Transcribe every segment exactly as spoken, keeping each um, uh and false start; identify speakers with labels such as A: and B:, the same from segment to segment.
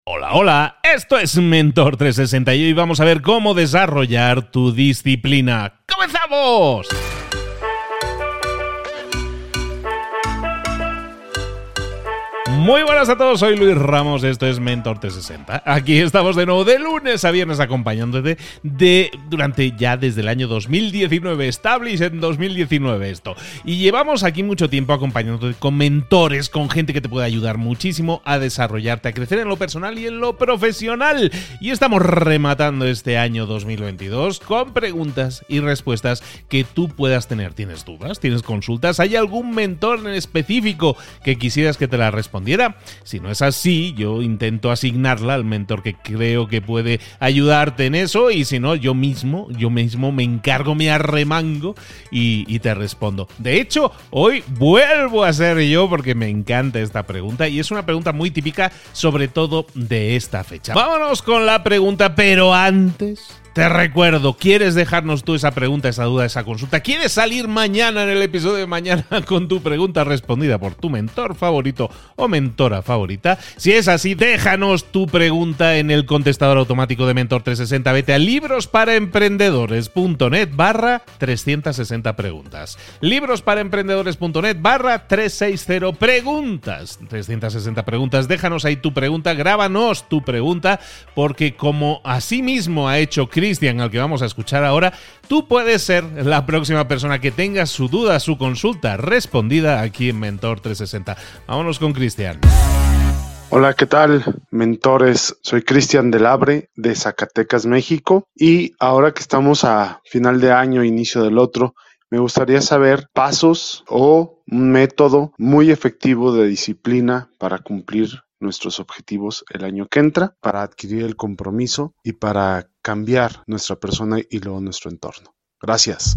A: Hola, hola, esto es Mentor trescientos sesenta y hoy vamos a ver cómo desarrollar tu disciplina. ¡Comenzamos! Muy buenas a todos, soy Luis Ramos, esto es Mentor trescientos sesenta. Aquí estamos de nuevo de lunes a viernes acompañándote de, durante ya desde el año dos mil diecinueve, establish en dos mil diecinueve esto. Y llevamos aquí mucho tiempo acompañándote con mentores, con gente que te puede ayudar muchísimo a desarrollarte, a crecer en lo personal y en lo profesional. Y estamos rematando este año dos mil veintidós con preguntas y respuestas que tú puedas tener. ¿Tienes dudas? ¿Tienes consultas? ¿Hay algún mentor en específico que quisieras que te la respondiera? Si no es así, yo intento asignarla al mentor que creo que puede ayudarte en eso, y si no, yo mismo, yo mismo me encargo, me arremango y, y te respondo. De hecho, hoy vuelvo a ser yo porque me encanta esta pregunta y es una pregunta muy típica, sobre todo de esta fecha. Vámonos con la pregunta, pero antes... te recuerdo, ¿quieres dejarnos tú esa pregunta, esa duda, esa consulta? ¿Quieres salir mañana en el episodio de mañana con tu pregunta respondida por tu mentor favorito o mentora favorita? Si es así, déjanos tu pregunta en el contestador automático de Mentor trescientos sesenta. Vete a librosparaemprendedores.net barra 360 preguntas. librosparaemprendedores.net barra 360 preguntas. trescientos sesenta preguntas. Déjanos ahí tu pregunta, grábanos tu pregunta, porque como así mismo ha hecho Cristian, al que vamos a escuchar ahora, tú puedes ser la próxima persona que tenga su duda, su consulta respondida aquí en Mentor trescientos sesenta. Vámonos con Cristian.
B: Hola, ¿qué tal, mentores? Soy Cristian del Abre, de Zacatecas, México, y ahora que estamos a final de año, inicio del otro, me gustaría saber pasos o un método muy efectivo de disciplina para cumplir nuestros objetivos el año que entra, para adquirir el compromiso y para cambiar nuestra persona y luego nuestro entorno. Gracias.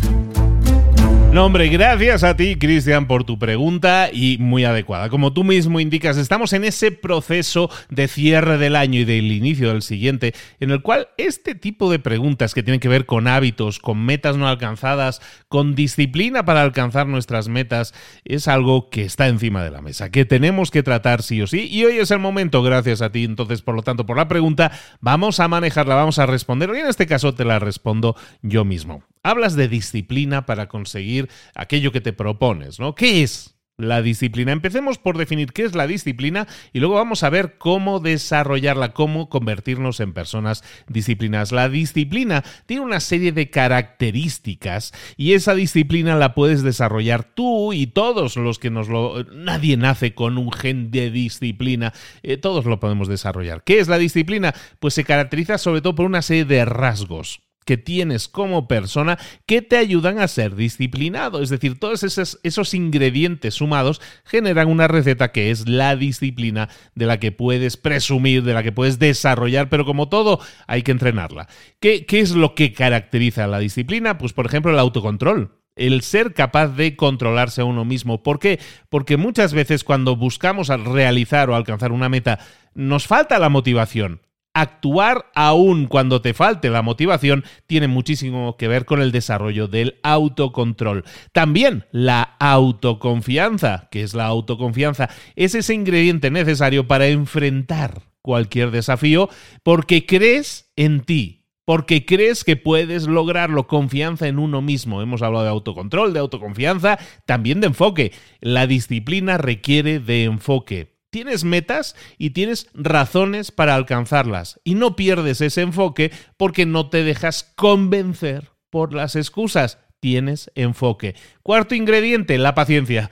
A: No, hombre, gracias a ti, Cristian, por tu pregunta, y muy adecuada. Como tú mismo indicas, estamos en ese proceso de cierre del año y del inicio del siguiente, en el cual este tipo de preguntas que tienen que ver con hábitos, con metas no alcanzadas, con disciplina para alcanzar nuestras metas, es algo que está encima de la mesa, que tenemos que tratar sí o sí, y hoy es el momento, gracias a ti, entonces, por lo tanto, por la pregunta, vamos a manejarla, vamos a responder, y en este caso te la respondo yo mismo. Hablas de disciplina para conseguir aquello que te propones, ¿no? ¿Qué es la disciplina? Empecemos por definir qué es la disciplina y luego vamos a ver cómo desarrollarla, cómo convertirnos en personas disciplinadas. La disciplina tiene una serie de características y esa disciplina la puedes desarrollar tú y todos los que nos lo... Nadie nace con un gen de disciplina, eh, todos lo podemos desarrollar. ¿Qué es la disciplina? Pues se caracteriza sobre todo por una serie de rasgos que tienes como persona que te ayudan a ser disciplinado. Es decir, todos esos, esos ingredientes sumados generan una receta que es la disciplina de la que puedes presumir, de la que puedes desarrollar, pero como todo hay que entrenarla. ¿Qué, qué es lo que caracteriza a la disciplina? Pues, por ejemplo, el autocontrol. El ser capaz de controlarse a uno mismo. ¿Por qué? Porque muchas veces cuando buscamos realizar o alcanzar una meta, nos falta la motivación. Actuar aún cuando te falte la motivación tiene muchísimo que ver con el desarrollo del autocontrol. También la autoconfianza, que es la autoconfianza, es ese ingrediente necesario para enfrentar cualquier desafío porque crees en ti. Porque crees que puedes lograrlo, confianza en uno mismo. Hemos hablado de autocontrol, de autoconfianza, también de enfoque. La disciplina requiere de enfoque. Tienes metas y tienes razones para alcanzarlas y no pierdes ese enfoque porque no te dejas convencer por las excusas. Tienes enfoque. Cuarto ingrediente, la paciencia.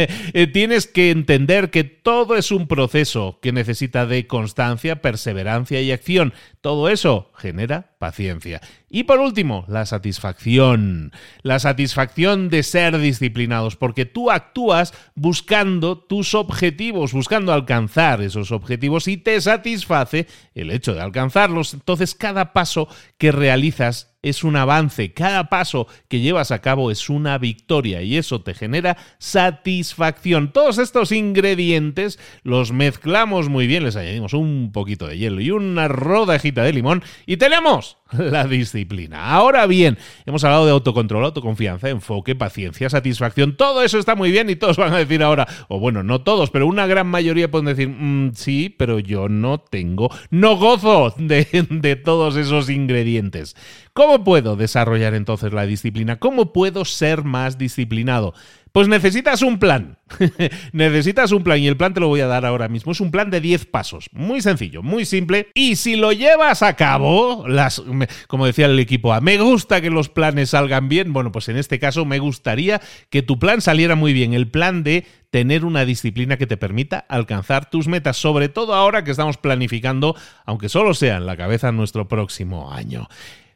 A: Tienes que entender que todo es un proceso que necesita de constancia, perseverancia y acción. Todo eso genera paciencia. Y por último, la satisfacción. La satisfacción de ser disciplinados, porque tú actúas buscando tus objetivos, buscando alcanzar esos objetivos y te satisface el hecho de alcanzarlos. Entonces, cada paso que realizas es un avance, cada paso que llevas a cabo es una victoria y eso te genera satisfacción. Todos estos ingredientes los mezclamos muy bien, les añadimos un poquito de hielo y una rodajita de limón y tenemos la disciplina. Ahora bien, hemos hablado de autocontrol, autoconfianza, enfoque, paciencia, satisfacción. Todo eso está muy bien y todos van a decir ahora, o bueno, no todos, pero una gran mayoría pueden decir, mmm, sí, pero yo no tengo, no gozo de, de todos esos ingredientes. ¿Cómo puedo desarrollar entonces la disciplina? ¿Cómo puedo ser más disciplinado? Pues necesitas un plan. Necesitas un plan y el plan te lo voy a dar ahora mismo. Es un plan de diez pasos. Muy sencillo, muy simple. Y si lo llevas a cabo, las, como decía el equipo A, me gusta que los planes salgan bien. Bueno, pues en este caso me gustaría que tu plan saliera muy bien. El plan de tener una disciplina que te permita alcanzar tus metas, sobre todo ahora que estamos planificando, aunque solo sea en la cabeza, nuestro próximo año.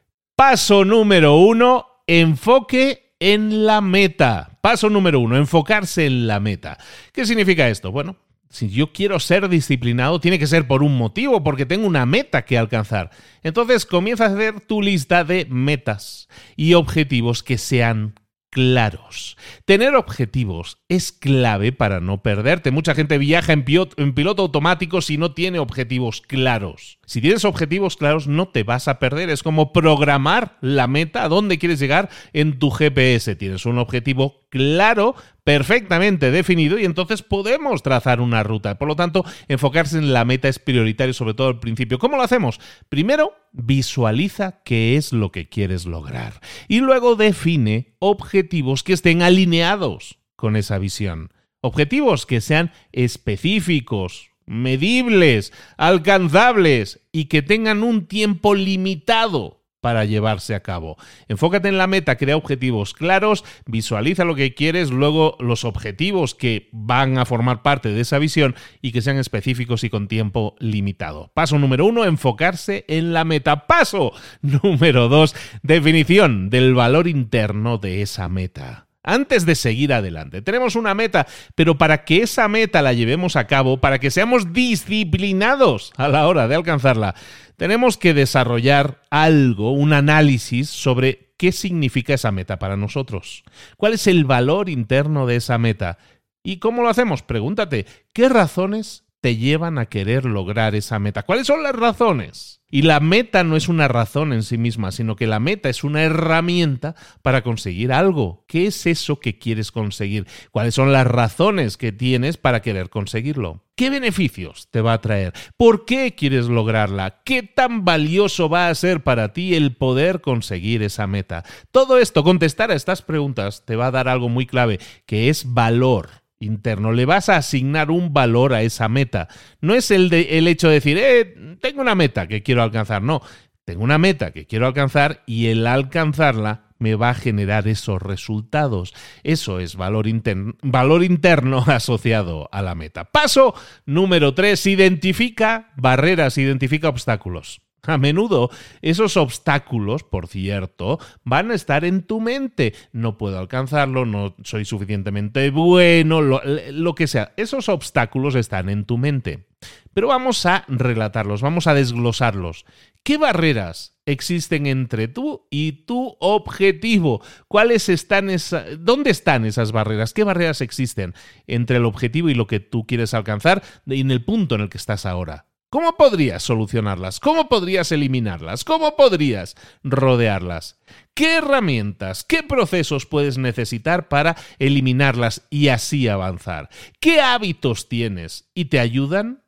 A: Paso número uno, enfoque en la meta. Paso número uno, enfocarse en la meta. ¿Qué significa esto? Bueno, si yo quiero ser disciplinado, tiene que ser por un motivo, porque tengo una meta que alcanzar. Entonces comienza a hacer tu lista de metas y objetivos que sean claros. Tener objetivos es clave para no perderte. Mucha gente viaja en piloto, en piloto automático si no tiene objetivos claros. Si tienes objetivos claros, no te vas a perder. Es como programar la meta, a dónde quieres llegar en tu G P S. Tienes un objetivo claro, perfectamente definido, y entonces podemos trazar una ruta. Por lo tanto, enfocarse en la meta es prioritario, sobre todo al principio. ¿Cómo lo hacemos? Primero, visualiza qué es lo que quieres lograr. Y luego define objetivos que estén alineados con esa visión. Objetivos que sean específicos, medibles, alcanzables y que tengan un tiempo limitado para llevarse a cabo. Enfócate en la meta, crea objetivos claros, visualiza lo que quieres, luego los objetivos que van a formar parte de esa visión y que sean específicos y con tiempo limitado. Paso número uno, enfocarse en la meta. Paso número dos, definición del valor interno de esa meta. Antes de seguir adelante, tenemos una meta, pero para que esa meta la llevemos a cabo, para que seamos disciplinados a la hora de alcanzarla, tenemos que desarrollar algo, un análisis sobre qué significa esa meta para nosotros. ¿Cuál es el valor interno de esa meta? ¿Y cómo lo hacemos? Pregúntate, ¿qué razones te llevan a querer lograr esa meta? ¿Cuáles son las razones? Y la meta no es una razón en sí misma, sino que la meta es una herramienta para conseguir algo. ¿Qué es eso que quieres conseguir? ¿Cuáles son las razones que tienes para querer conseguirlo? ¿Qué beneficios te va a traer? ¿Por qué quieres lograrla? ¿Qué tan valioso va a ser para ti el poder conseguir esa meta? Todo esto, contestar a estas preguntas, te va a dar algo muy clave, que es valor interno. Le vas a asignar un valor a esa meta. No es el, de, el hecho de decir, eh, tengo una meta que quiero alcanzar. No, tengo una meta que quiero alcanzar y el alcanzarla me va a generar esos resultados. Eso es valor interno, valor interno asociado a la meta. Paso número tres, identifica barreras, identifica obstáculos. A menudo esos obstáculos, por cierto, van a estar en tu mente. No puedo alcanzarlo, no soy suficientemente bueno, lo, lo que sea. Esos obstáculos están en tu mente. Pero vamos a relatarlos, vamos a desglosarlos. ¿Qué barreras existen entre tú y tu objetivo? ¿Cuáles están esa, ¿Dónde están esas barreras? ¿Qué barreras existen entre el objetivo y lo que tú quieres alcanzar en el punto en el que estás ahora? ¿Cómo podrías solucionarlas? ¿Cómo podrías eliminarlas? ¿Cómo podrías rodearlas? ¿Qué herramientas, qué procesos puedes necesitar para eliminarlas y así avanzar? ¿Qué hábitos tienes y te ayudan?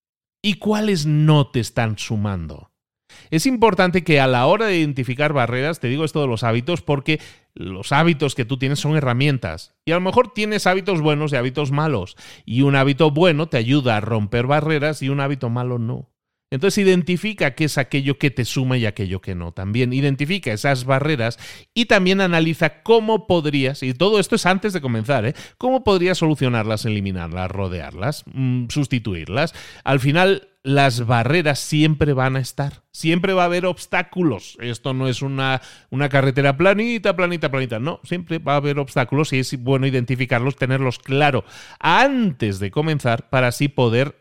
A: ¿Y cuáles no te están sumando? Es importante que a la hora de identificar barreras, te digo esto de los hábitos, porque los hábitos que tú tienes son herramientas. Y a lo mejor tienes hábitos buenos y hábitos malos. Y un hábito bueno te ayuda a romper barreras y un hábito malo no. Entonces identifica qué es aquello que te suma y aquello que no. También identifica esas barreras y también analiza cómo podrías, y todo esto es antes de comenzar, ¿eh? Cómo podrías solucionarlas, eliminarlas, rodearlas, mmm, sustituirlas. Al final, las barreras siempre van a estar. Siempre va a haber obstáculos. Esto no es una, una carretera planita, planita, planita. No, siempre va a haber obstáculos y es bueno identificarlos, tenerlos claro antes de comenzar para así poder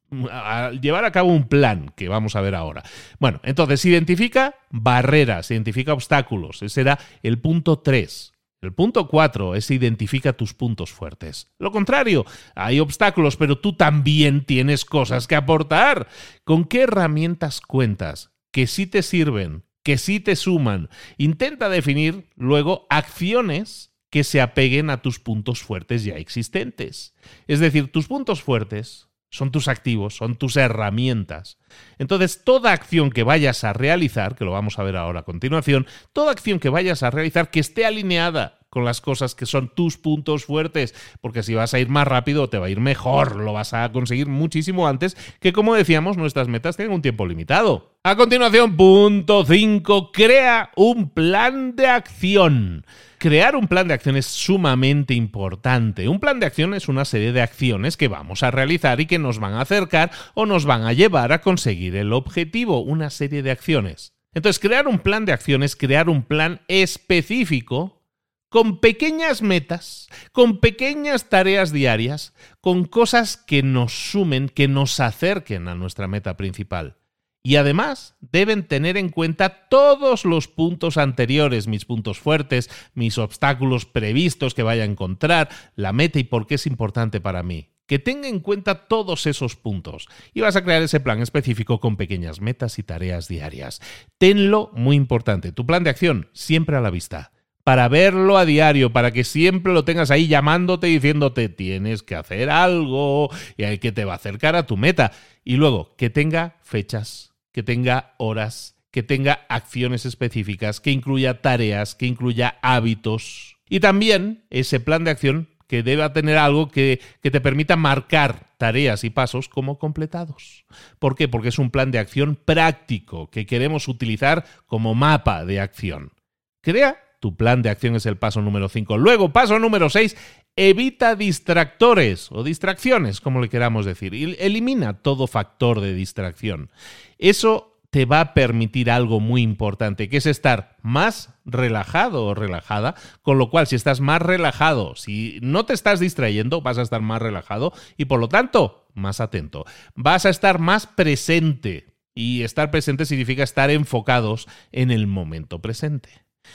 A: a llevar a cabo un plan que vamos a ver ahora. Bueno, entonces identifica barreras, identifica obstáculos. Ese era el punto tres. El punto cuatro es identifica tus puntos fuertes. Lo contrario, hay obstáculos, pero tú también tienes cosas que aportar. ¿Con qué herramientas cuentas que sí te sirven, que sí te suman. Intenta definir luego acciones que se apeguen a tus puntos fuertes ya existentes. Es decir, tus puntos fuertes son tus activos, son tus herramientas. Entonces, toda acción que vayas a realizar, que lo vamos a ver ahora a continuación, toda acción que vayas a realizar que esté alineada con las cosas que son tus puntos fuertes, porque si vas a ir más rápido te va a ir mejor, lo vas a conseguir muchísimo antes que, como decíamos, nuestras metas tienen un tiempo limitado. A continuación, punto cinco, crea un plan de acción. Crear un plan de acción es sumamente importante. Un plan de acción es una serie de acciones que vamos a realizar y que nos van a acercar o nos van a llevar a conseguir el objetivo, una serie de acciones. Entonces, crear un plan de acción es crear un plan específico con pequeñas metas, con pequeñas tareas diarias, con cosas que nos sumen, que nos acerquen a nuestra meta principal. Y además deben tener en cuenta todos los puntos anteriores, mis puntos fuertes, mis obstáculos previstos que vaya a encontrar, la meta y por qué es importante para mí. Que tenga en cuenta todos esos puntos y vas a crear ese plan específico con pequeñas metas y tareas diarias. Tenlo muy importante, tu plan de acción siempre a la vista, para verlo a diario, para que siempre lo tengas ahí llamándote y diciéndote tienes que hacer algo y que te va a acercar a tu meta. Y luego, que tenga fechas, que tenga horas, que tenga acciones específicas, que incluya tareas, que incluya hábitos. Y también ese plan de acción que deba tener algo que, que te permita marcar tareas y pasos como completados. ¿Por qué? Porque es un plan de acción práctico que queremos utilizar como mapa de acción. Crea tu plan de acción, es el paso número cinco. Luego, paso número seis, evita distractores o distracciones, como le queramos decir. Elimina todo factor de distracción. Eso te va a permitir algo muy importante, que es estar más relajado o relajada, con lo cual si estás más relajado, si no te estás distrayendo, vas a estar más relajado y por lo tanto más atento. Vas a estar más presente y estar presente significa estar enfocados en el momento presente.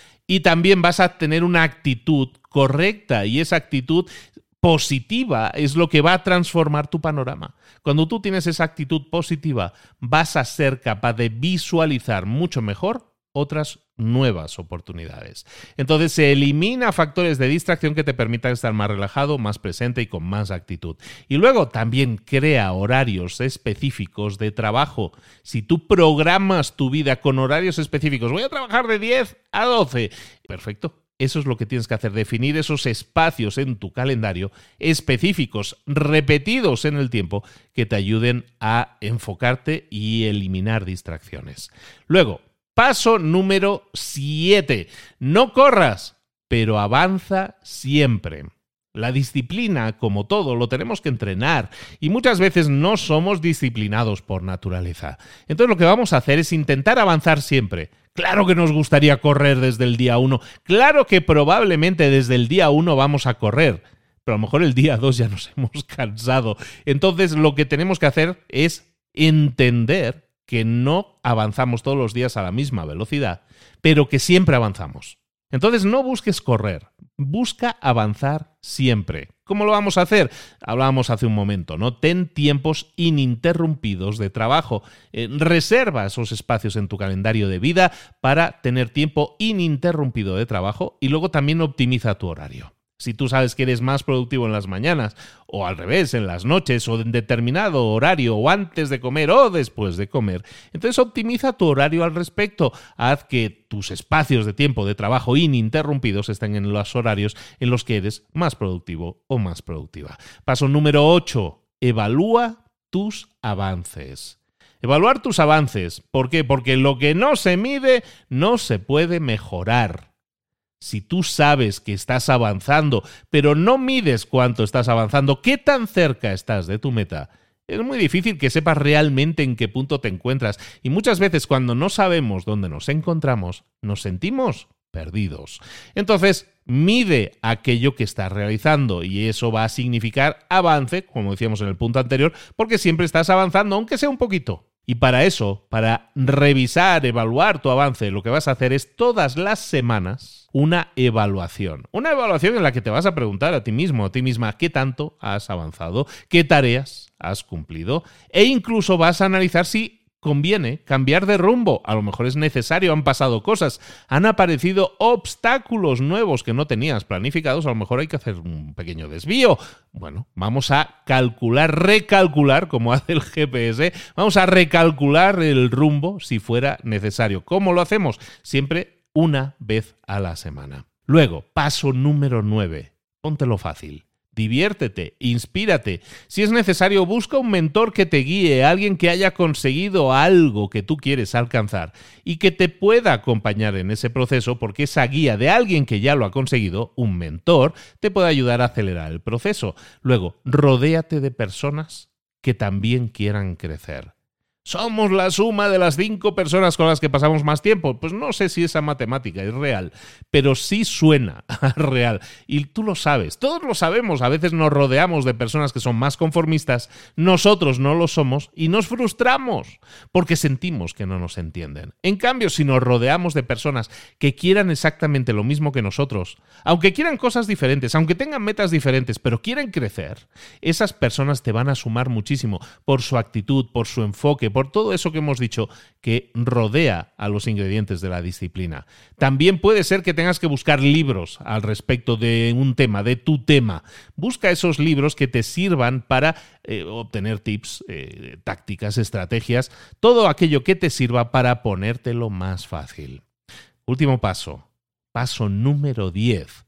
A: Y también vas a tener una actitud correcta y esa actitud positiva es lo que va a transformar tu panorama. Cuando tú tienes esa actitud positiva, vas a ser capaz de visualizar mucho mejor otras nuevas oportunidades. Entonces se elimina factores de distracción que te permitan estar más relajado, más presente y con más actitud. Y luego también crea horarios específicos de trabajo. Si tú programas tu vida con horarios específicos, voy a trabajar de diez a doce, perfecto. Eso es lo que tienes que hacer, definir esos espacios en tu calendario específicos, repetidos en el tiempo, que te ayuden a enfocarte y eliminar distracciones. Luego, paso número siete. No corras, pero avanza siempre. La disciplina, como todo, lo tenemos que entrenar y muchas veces no somos disciplinados por naturaleza. Entonces lo que vamos a hacer es intentar avanzar siempre. Claro que nos gustaría correr desde el día uno. Claro que probablemente desde el día uno vamos a correr. Pero a lo mejor el día dos ya nos hemos cansado. Entonces lo que tenemos que hacer es entender que no avanzamos todos los días a la misma velocidad, pero que siempre avanzamos. Entonces no busques correr, busca avanzar siempre. ¿Cómo lo vamos a hacer? Hablábamos hace un momento, ¿no? Ten tiempos ininterrumpidos de trabajo. Eh, reserva esos espacios en tu calendario de vida para tener tiempo ininterrumpido de trabajo y luego también optimiza tu horario. Si tú sabes que eres más productivo en las mañanas o al revés, en las noches o en determinado horario o antes de comer o después de comer, entonces optimiza tu horario al respecto. Haz que tus espacios de tiempo de trabajo ininterrumpidos estén en los horarios en los que eres más productivo o más productiva. Paso número ocho. Evalúa tus avances. Evaluar tus avances. ¿Por qué? Porque lo que no se mide no se puede mejorar. Si tú sabes que estás avanzando, pero no mides cuánto estás avanzando, qué tan cerca estás de tu meta, es muy difícil que sepas realmente en qué punto te encuentras. Y muchas veces cuando no sabemos dónde nos encontramos, nos sentimos perdidos. Entonces, mide aquello que estás realizando y eso va a significar avance, como decíamos en el punto anterior, porque siempre estás avanzando, aunque sea un poquito. Y para eso, para revisar, evaluar tu avance, lo que vas a hacer es todas las semanas una evaluación. Una evaluación en la que te vas a preguntar a ti mismo, a ti misma, qué tanto has avanzado, qué tareas has cumplido e incluso vas a analizar si conviene cambiar de rumbo. A lo mejor es necesario, han pasado cosas, han aparecido obstáculos nuevos que no tenías planificados, a lo mejor hay que hacer un pequeño desvío. Bueno, vamos a calcular, recalcular, como hace el G P S, vamos a recalcular el rumbo si fuera necesario. ¿Cómo lo hacemos? Siempre una vez a la semana. Luego, paso número nueve. Póntelo fácil. Diviértete, inspírate. Si es necesario, busca un mentor que te guíe, alguien que haya conseguido algo que tú quieres alcanzar y que te pueda acompañar en ese proceso, porque esa guía de alguien que ya lo ha conseguido, un mentor, te puede ayudar a acelerar el proceso. Luego, rodéate de personas que también quieran crecer. ¿Somos la suma de las cinco personas con las que pasamos más tiempo? Pues no sé si esa matemática es real, pero sí suena real. Y tú lo sabes, todos lo sabemos. A veces nos rodeamos de personas que son más conformistas, nosotros no lo somos y nos frustramos porque sentimos que no nos entienden. En cambio, si nos rodeamos de personas que quieran exactamente lo mismo que nosotros, aunque quieran cosas diferentes, aunque tengan metas diferentes, pero quieren crecer, esas personas te van a sumar muchísimo por su actitud, por su enfoque, por todo eso que hemos dicho que rodea a los ingredientes de la disciplina. También puede ser que tengas que buscar libros al respecto de un tema, de tu tema. Busca esos libros que te sirvan para eh, obtener tips, eh, tácticas, estrategias, todo aquello que te sirva para ponértelo más fácil. Último paso, paso número diez,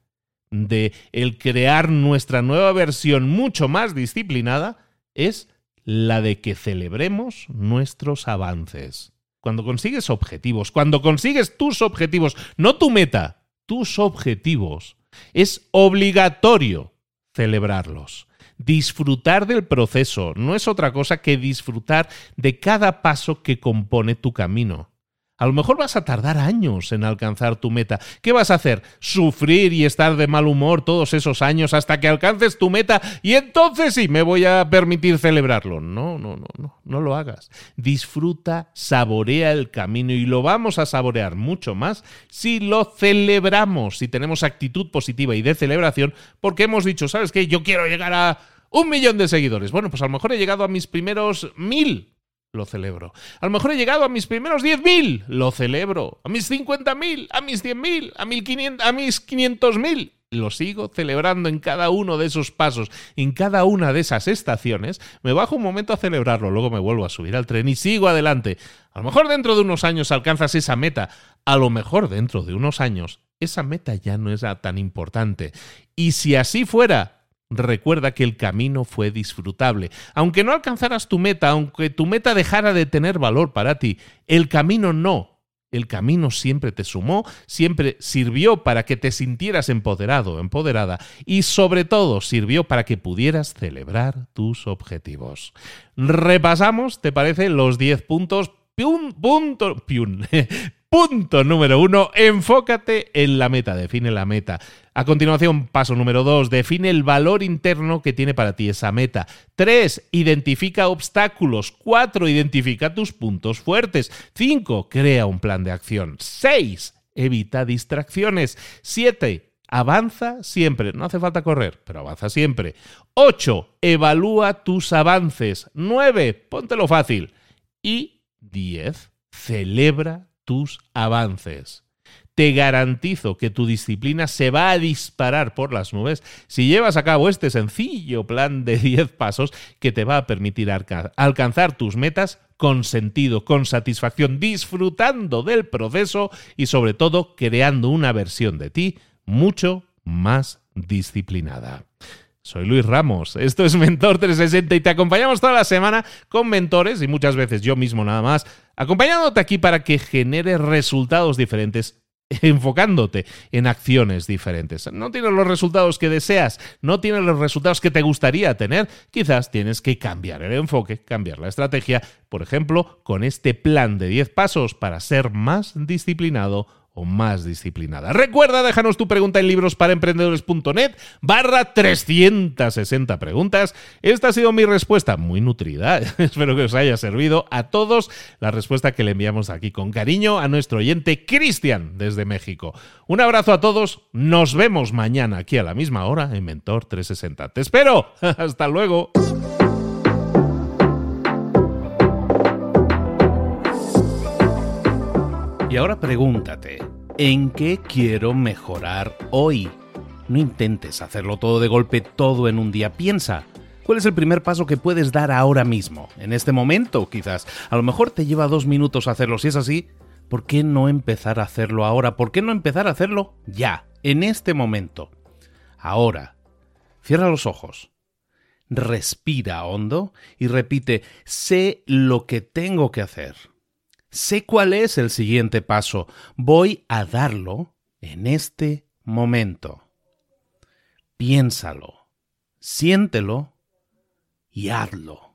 A: de el crear nuestra nueva versión mucho más disciplinada, es la de que celebremos nuestros avances. Cuando consigues objetivos, cuando consigues tus objetivos, no tu meta, tus objetivos, es obligatorio celebrarlos. Disfrutar del proceso no es otra cosa que disfrutar de cada paso que compone tu camino. A lo mejor vas a tardar años en alcanzar tu meta. ¿Qué vas a hacer? ¿Sufrir y estar de mal humor todos esos años hasta que alcances tu meta y entonces sí me voy a permitir celebrarlo? No, no, no, no, no lo hagas. Disfruta, saborea el camino y lo vamos a saborear mucho más si lo celebramos, si tenemos actitud positiva y de celebración, porque hemos dicho, ¿sabes qué? Yo quiero llegar a un millón de seguidores. Bueno, pues a lo mejor he llegado a mis primeros mil. Lo celebro. A lo mejor he llegado a mis primeros diez mil, lo celebro. A mis cincuenta mil, a mis cien mil, a, a mis quinientos mil, lo sigo celebrando en cada uno de esos pasos, en cada una de esas estaciones. Me bajo un momento a celebrarlo, luego me vuelvo a subir al tren y sigo adelante. A lo mejor dentro de unos años alcanzas esa meta, a lo mejor dentro de unos años esa meta ya no es tan importante. Y si así fuera, recuerda que el camino fue disfrutable. Aunque no alcanzaras tu meta, aunque tu meta dejara de tener valor para ti, el camino no. El camino siempre te sumó, siempre sirvió para que te sintieras empoderado, empoderada y sobre todo sirvió para que pudieras celebrar tus objetivos. Repasamos, ¿te parece? Los diez puntos. Piun, punto, piun. Punto número uno, enfócate en la meta, define la meta. A continuación, paso número dos, define el valor interno que tiene para ti esa meta. Tres, identifica obstáculos. Cuatro, identifica tus puntos fuertes. Cinco, crea un plan de acción. Seis, evita distracciones. Siete, avanza siempre. No hace falta correr, pero avanza siempre. Ocho, evalúa tus avances. Nueve, póntelo fácil. Y diez, celebra tus avances. Te garantizo que tu disciplina se va a disparar por las nubes si llevas a cabo este sencillo plan de diez pasos que te va a permitir alca- alcanzar tus metas con sentido, con satisfacción, disfrutando del proceso y sobre todo creando una versión de ti mucho más disciplinada. Soy Luis Ramos, esto es Mentor trescientos sesenta y te acompañamos toda la semana con mentores y muchas veces yo mismo nada más, acompañándote aquí para que generes resultados diferentes, enfocándote en acciones diferentes. No tienes los resultados que deseas, no tienes los resultados que te gustaría tener, quizás tienes que cambiar el enfoque, cambiar la estrategia, por ejemplo, con este plan de diez pasos para ser más disciplinado o más disciplinada. Recuerda, déjanos tu pregunta en librosparaemprendedores.net barra trescientos sesenta preguntas. Esta ha sido mi respuesta, muy nutrida. Espero que os haya servido a todos la respuesta que le enviamos aquí con cariño a nuestro oyente Cristian desde México. Un abrazo a todos. Nos vemos mañana aquí a la misma hora en Mentor trescientos sesenta. ¡Te espero! ¡Hasta luego! Y ahora pregúntate, ¿en qué quiero mejorar hoy? No intentes hacerlo todo de golpe, todo en un día. Piensa, ¿cuál es el primer paso que puedes dar ahora mismo? En este momento, quizás. A lo mejor te lleva dos minutos hacerlo. Si es así, ¿por qué no empezar a hacerlo ahora? ¿Por qué no empezar a hacerlo ya, en este momento? Ahora, cierra los ojos, respira hondo y repite, sé lo que tengo que hacer. Sé cuál es el siguiente paso. Voy a darlo en este momento. Piénsalo, siéntelo y hazlo.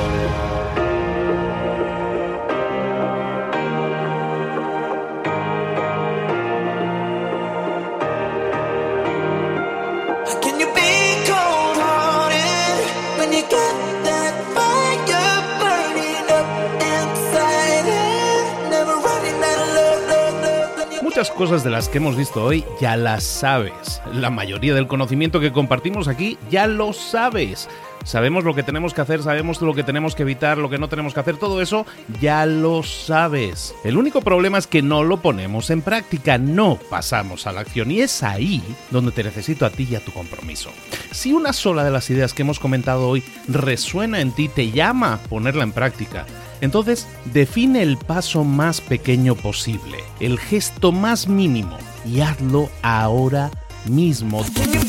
A: Muchas cosas de las que hemos visto hoy ya las sabes. La mayoría del conocimiento que compartimos aquí ya lo sabes. Sabemos lo que tenemos que hacer, sabemos lo que tenemos que evitar, lo que no tenemos que hacer, todo eso ya lo sabes. El único problema es que no lo ponemos en práctica, no pasamos a la acción y es ahí donde te necesito a ti y a tu compromiso. Si una sola de las ideas que hemos comentado hoy resuena en ti, te llama a ponerla en práctica, entonces define el paso más pequeño posible, el gesto más mínimo y hazlo ahora mismo.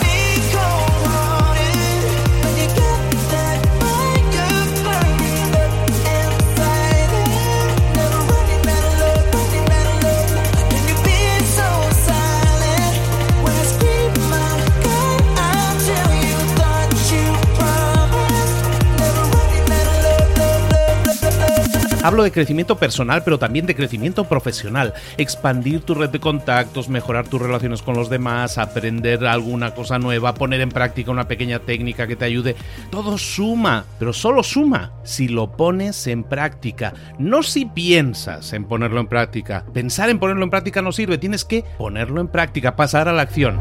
A: Hablo de crecimiento personal, pero también de crecimiento profesional. Expandir tu red de contactos, mejorar tus relaciones con los demás, aprender alguna cosa nueva, poner en práctica una pequeña técnica que te ayude. Todo suma, pero solo suma si lo pones en práctica. No si piensas en ponerlo en práctica. Pensar en ponerlo en práctica no sirve. Tienes que ponerlo en práctica, pasar a la acción.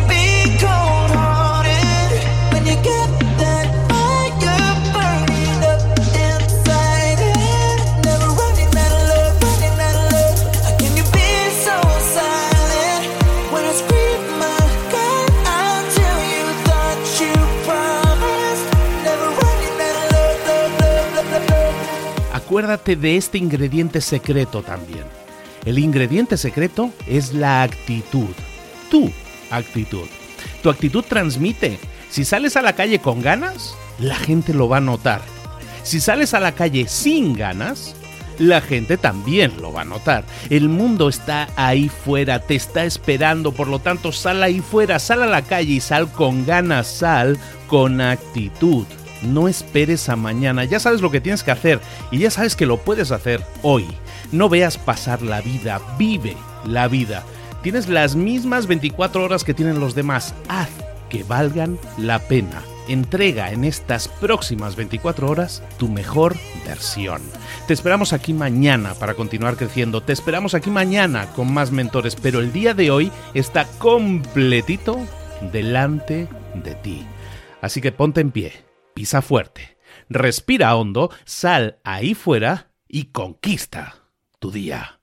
A: Acuérdate de este ingrediente secreto también. El ingrediente secreto es la actitud. Tu actitud. Tu actitud transmite. Si sales a la calle con ganas, la gente lo va a notar. Si sales a la calle sin ganas, la gente también lo va a notar. El mundo está ahí fuera, te está esperando, por lo tanto sal ahí fuera, sal a la calle y sal con ganas, sal con actitud. No esperes a mañana, ya sabes lo que tienes que hacer y ya sabes que lo puedes hacer hoy. No veas pasar la vida, vive la vida. Tienes las mismas veinticuatro horas que tienen los demás, haz que valgan la pena. Entrega en estas próximas veinticuatro horas tu mejor versión. Te esperamos aquí mañana para continuar creciendo, te esperamos aquí mañana con más mentores, pero el día de hoy está completito delante de ti. Así que ponte en pie. Pisa fuerte, respira hondo, sal ahí fuera y conquista tu día.